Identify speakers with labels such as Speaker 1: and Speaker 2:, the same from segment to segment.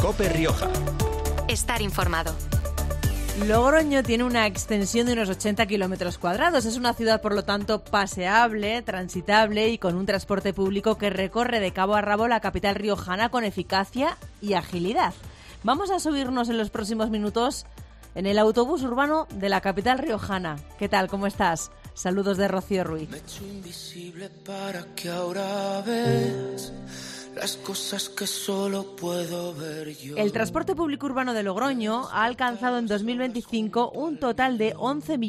Speaker 1: COPE Rioja.
Speaker 2: Estar informado.
Speaker 3: Logroño tiene una extensión de unos 80 kilómetros cuadrados. Es una ciudad, por lo tanto, paseable, transitable y con un transporte público que recorre de cabo a rabo la capital riojana con eficacia y agilidad. Vamos a subirnos en los próximos minutos en el autobús urbano de la capital riojana. ¿Qué tal? ¿Cómo estás? Saludos de Rocío Ruiz.
Speaker 4: Me he hecho invisible para que ahora ves las cosas que solo puedo ver yo.
Speaker 3: El transporte público urbano de Logroño ha alcanzado en 2025 un total de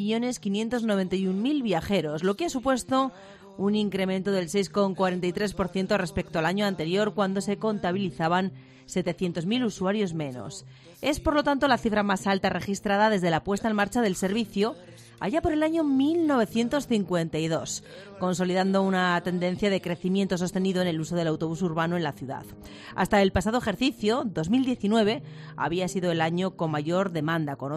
Speaker 3: 11.591.000 viajeros, lo que ha supuesto un incremento del 6,43% respecto al año anterior, cuando se contabilizaban 700.000 usuarios menos. Es, por lo tanto, la cifra más alta registrada desde la puesta en marcha del servicio allá por el año 1952, consolidando una tendencia de crecimiento sostenido en el uso del autobús urbano en la ciudad. Hasta el pasado ejercicio, 2019, había sido el año con mayor demanda, con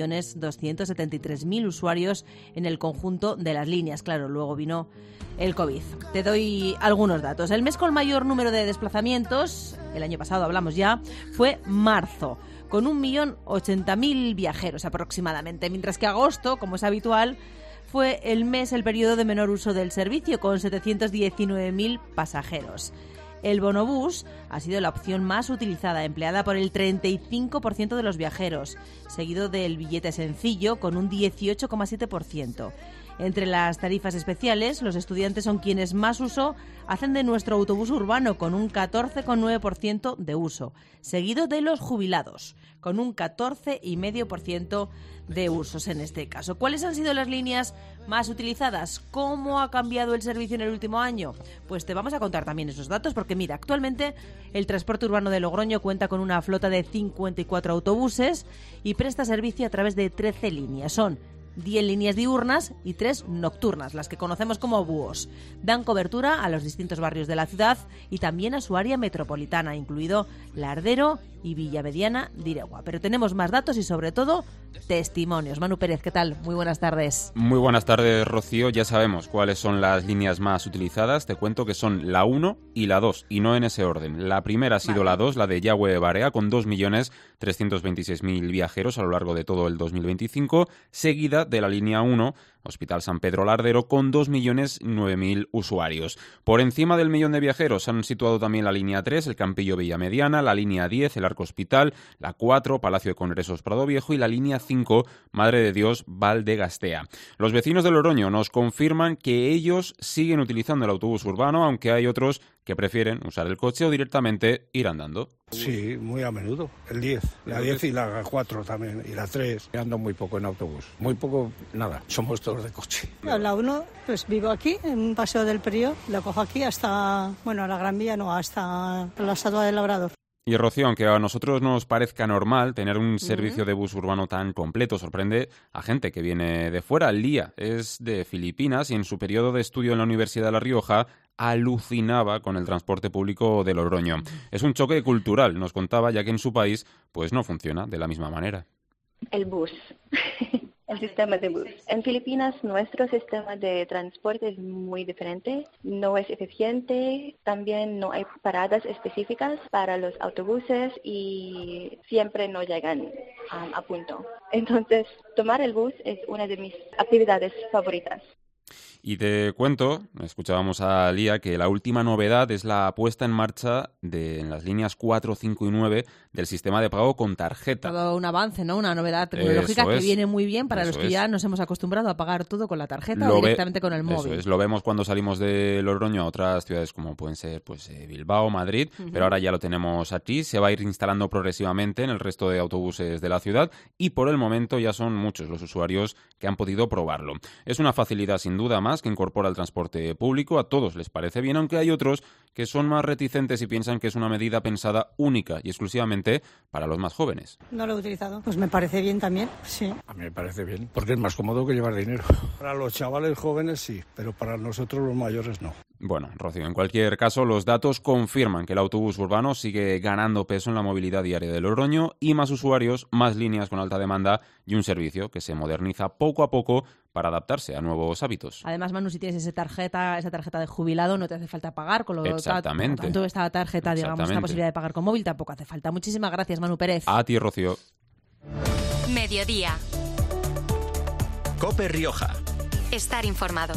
Speaker 3: 11.273.000 usuarios en el conjunto de las líneas. Claro, luego vino el COVID. Te doy algunos datos. El mes con mayor número de desplazamientos, el año pasado hablamos ya, fue marzo, con 1.080.000 viajeros aproximadamente, mientras que agosto, como es habitual, fue el periodo de menor uso del servicio, con 719.000 pasajeros. El bonobús ha sido la opción más utilizada, empleada por el 35% de los viajeros, seguido del billete sencillo, con un 18,7%. Entre las tarifas especiales, los estudiantes son quienes más uso hacen de nuestro autobús urbano, con un 14,9% de uso, seguido de los jubilados, con un 14,5% de usos en este caso. ¿Cuáles han sido las líneas más utilizadas? ¿Cómo ha cambiado el servicio en el último año? Pues te vamos a contar también esos datos, porque mira, actualmente el transporte urbano de Logroño cuenta con una flota de 54 autobuses y presta servicio a través de 13 líneas. Son 10 líneas diurnas y 3 nocturnas, las que conocemos como búhos. Dan cobertura a los distintos barrios de la ciudad y también a su área metropolitana, incluido Lardero y Villamediana de Iregua. Pero tenemos más datos y, sobre todo, testimonios. Manu Pérez, ¿qué tal? Muy buenas tardes.
Speaker 5: Muy buenas tardes, Rocío. Ya sabemos cuáles son las líneas más utilizadas. Te cuento que son la 1 y la 2, y no en ese orden. La primera ha sido la 2, la de Yagüe Barea, con 2.326.000 viajeros a lo largo de todo el 2025, seguida de la línea 1, Hospital San Pedro Lardero, con 2.009.000 usuarios. Por encima del millón de viajeros han situado también la línea 3, el Campillo Villamediana, la línea 10, el Arco Hospital, la 4, Palacio de Congresos Prado Viejo, y la línea 5, Madre de Dios Valdegastea. Los vecinos de Logroño nos confirman que ellos siguen utilizando el autobús urbano, aunque hay otros que prefieren usar el coche o directamente ir andando.
Speaker 6: Sí, muy a menudo. El 10, la 10 y la 4 también, y la 3.
Speaker 7: Ando muy poco en autobús, muy poco, nada, somos todos de coche.
Speaker 8: La 1, pues vivo aquí, en Paseo del Prío, la cojo aquí hasta, a la Gran Vía no, hasta la Estatua del Labrador.
Speaker 5: Y Rocío, aunque a nosotros nos parezca normal tener un servicio de bus urbano tan completo, sorprende a gente que viene de fuera. Lía es de Filipinas y en su periodo de estudio en la Universidad de La Rioja alucinaba con el transporte público de Logroño. Es un choque cultural, nos contaba, ya que en su país pues no funciona de la misma manera.
Speaker 9: El bus. El sistema de bus. En Filipinas nuestro sistema de transporte es muy diferente, no es eficiente, también no hay paradas específicas para los autobuses y siempre no llegan a punto. Entonces, tomar el bus es una de mis actividades favoritas.
Speaker 5: Y te cuento, escuchábamos a Lía, que la última novedad es la puesta en marcha en las líneas 4, 5 y 9 del sistema de pago con tarjeta.
Speaker 3: Todo un avance, ¿no? Una novedad tecnológica que viene muy bien para los que ya nos hemos acostumbrado a pagar todo con la tarjeta o directamente con el móvil.
Speaker 5: Eso es, lo vemos cuando salimos de Logroño a otras ciudades como pueden ser Bilbao, Madrid, pero ahora ya lo tenemos aquí. Se va a ir instalando progresivamente en el resto de autobuses de la ciudad y por el momento ya son muchos los usuarios que han podido probarlo. Es una facilidad sin duda más que incorpora el transporte público, a todos les parece bien, aunque hay otros que son más reticentes y piensan que es una medida pensada única y exclusivamente para los más jóvenes.
Speaker 8: No lo he utilizado. Pues me parece bien también, sí.
Speaker 7: A mí me parece bien, porque es más cómodo que llevar dinero.
Speaker 6: Para los chavales jóvenes sí, pero para nosotros los mayores no.
Speaker 5: Bueno, Rocío, en cualquier caso, los datos confirman que el autobús urbano sigue ganando peso en la movilidad diaria de Logroño y más usuarios, más líneas con alta demanda y un servicio que se moderniza poco a poco para adaptarse a nuevos hábitos.
Speaker 3: Además, Manu, si tienes esa tarjeta de jubilado, no te hace falta pagar. Con lo
Speaker 5: Exactamente.
Speaker 3: tanto esta tarjeta, digamos, esta posibilidad de pagar con móvil tampoco hace falta. Muchísimas gracias, Manu Pérez.
Speaker 5: A ti, Rocío.
Speaker 2: Mediodía.
Speaker 1: COPE Rioja.
Speaker 2: Estar informado.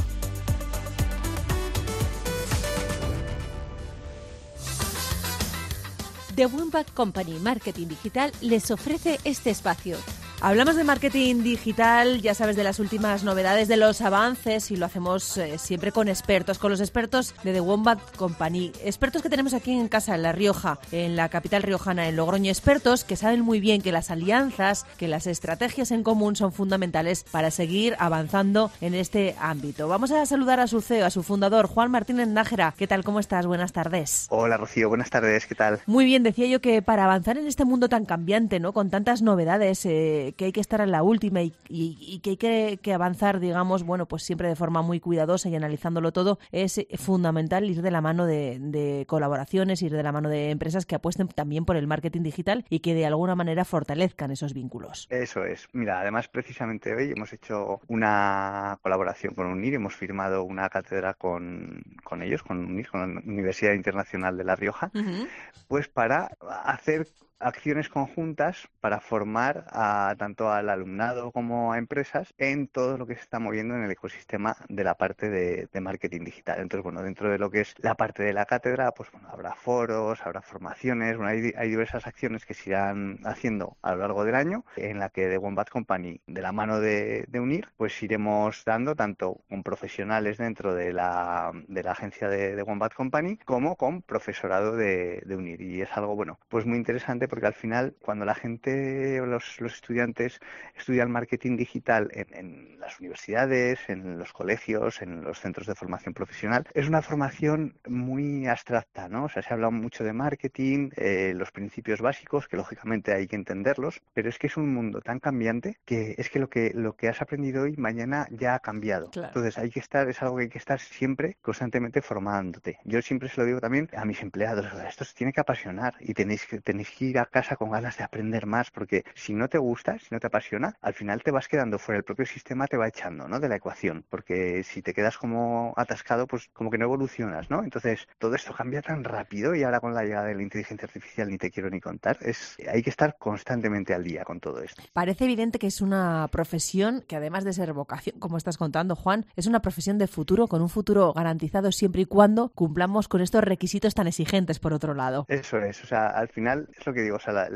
Speaker 10: The Wombat Company Marketing Digital les ofrece este espacio.
Speaker 3: Hablamos de marketing digital, ya sabes, de las últimas novedades, de los avances, y lo hacemos siempre con expertos, con los expertos de The Wombat Company. Expertos que tenemos aquí en casa, en La Rioja, en la capital riojana, en Logroño. Expertos que saben muy bien que las alianzas, que las estrategias en común son fundamentales para seguir avanzando en este ámbito. Vamos a saludar a su CEO, a su fundador, Juan Martínez Nájera. ¿Qué tal? ¿Cómo estás? Buenas tardes.
Speaker 11: Hola, Rocío. Buenas tardes. ¿Qué tal?
Speaker 3: Muy bien. Decía yo que para avanzar en este mundo tan cambiante, ¿no?, con tantas novedades, que hay que estar en la última y que hay que avanzar, digamos, bueno, pues siempre de forma muy cuidadosa y analizándolo todo, es fundamental ir de la mano de colaboraciones, ir de la mano de empresas que apuesten también por el marketing digital y que de alguna manera fortalezcan esos vínculos.
Speaker 11: Eso es. Mira, además precisamente hoy hemos hecho una colaboración con UNIR, hemos firmado una cátedra con ellos, con UNIR, con la Universidad Internacional de La Rioja, pues para hacer acciones conjuntas para formar tanto al alumnado como a empresas en todo lo que se está moviendo en el ecosistema de la parte de marketing digital. Entonces, bueno, dentro de lo que es la parte de la cátedra, pues bueno, habrá foros, habrá formaciones, bueno, hay diversas acciones que se irán haciendo a lo largo del año, en la que The Wombat Company, de la mano de UNIR, pues iremos dando tanto con profesionales dentro de la agencia de Wombat Company como con profesorado de UNIR. Y es algo, bueno, pues muy interesante, porque al final, cuando la gente o los estudiantes estudian marketing digital en las universidades, en los colegios, en los centros de formación profesional, es una formación muy abstracta, ¿no? O sea, se habla mucho de marketing, los principios básicos, que lógicamente hay que entenderlos, pero es que es un mundo tan cambiante que es que lo que has aprendido hoy, mañana ya ha cambiado. Claro. Entonces, es algo que hay que estar siempre, constantemente formándote. Yo siempre se lo digo también a mis empleados, esto se tiene que apasionar y tenéis que ir a casa con ganas de aprender más, porque si no te gusta, si no te apasiona, al final te vas quedando fuera, el propio sistema te va echando, ¿no?, de la ecuación, porque si te quedas como atascado, pues como que no evolucionas, ¿no? Entonces, todo esto cambia tan rápido, y ahora con la llegada de la inteligencia artificial ni te quiero ni contar, hay que estar constantemente al día con todo esto.
Speaker 3: Parece evidente que es una profesión que, además de ser vocación, como estás contando, Juan, es una profesión de futuro, con un futuro garantizado siempre y cuando cumplamos con estos requisitos tan exigentes, por otro lado.
Speaker 11: Eso es, o sea, al final es lo que digo, o sea,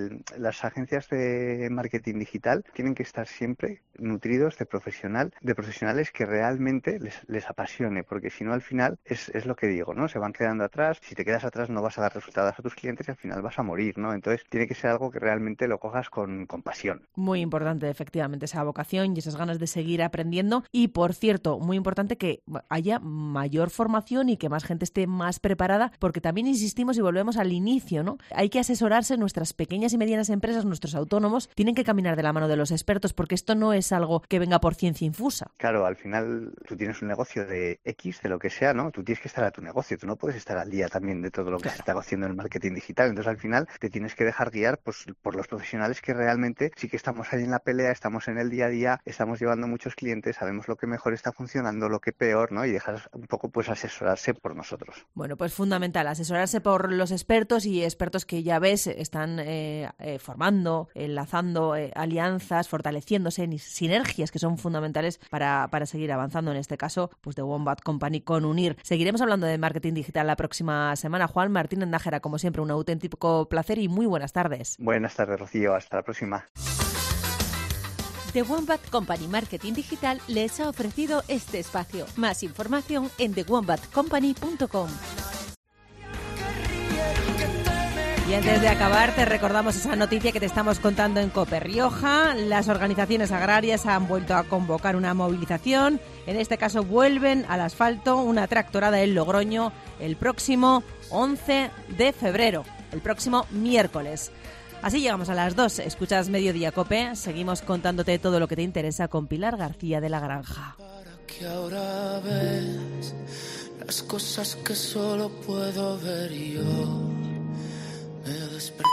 Speaker 11: las agencias de marketing digital tienen que estar siempre nutridos de profesionales que realmente les apasione, porque si no, al final es lo que digo, ¿no? Se van quedando atrás. Si te quedas atrás, no vas a dar resultados a tus clientes y al final vas a morir, ¿no? Entonces tiene que ser algo que realmente lo cojas con pasión.
Speaker 3: Muy importante, efectivamente, esa vocación y esas ganas de seguir aprendiendo. Y, por cierto, muy importante que haya mayor formación y que más gente esté más preparada, porque también insistimos y volvemos al inicio, ¿no? Hay que asesorarse. Nuestras pequeñas y medianas empresas, nuestros autónomos, tienen que caminar de la mano de los expertos, porque esto no es algo que venga por ciencia infusa.
Speaker 11: Claro, al final tú tienes un negocio de X, de lo que sea, ¿no? Tú tienes que estar a tu negocio, tú no puedes estar al día también de todo lo que se está haciendo en el marketing digital. Entonces, al final te tienes que dejar guiar, pues, por los profesionales que realmente sí que estamos ahí en la pelea, estamos en el día a día, estamos llevando muchos clientes, sabemos lo que mejor está funcionando, lo que peor, ¿no? Y dejar un poco, pues, asesorarse por nosotros.
Speaker 3: Bueno, pues fundamental, asesorarse por los expertos, y expertos que ya ves están formando, enlazando alianzas, fortaleciéndose en sinergias que son fundamentales para seguir avanzando. En este caso, pues de Wombat Company con UNIR. Seguiremos hablando de marketing digital la próxima semana. Juan Martínez Nájera, como siempre, un auténtico placer y muy buenas tardes.
Speaker 11: Buenas tardes, Rocío. Hasta la próxima.
Speaker 10: The Wombat Company Marketing Digital les ha ofrecido este espacio. Más información en thewombatcompany.com.
Speaker 3: Y antes de acabar, te recordamos esa noticia que te estamos contando en COPE Rioja. Las organizaciones agrarias han vuelto a convocar una movilización. En este caso, vuelven al asfalto, una tractorada en Logroño, el próximo 11 de febrero, el próximo miércoles. Así llegamos a las 2. Escuchas Mediodía COPE. Seguimos contándote todo lo que te interesa con Pilar García de la Granja.
Speaker 4: Para que ahora ves las cosas que solo puedo ver yo. Me desperté.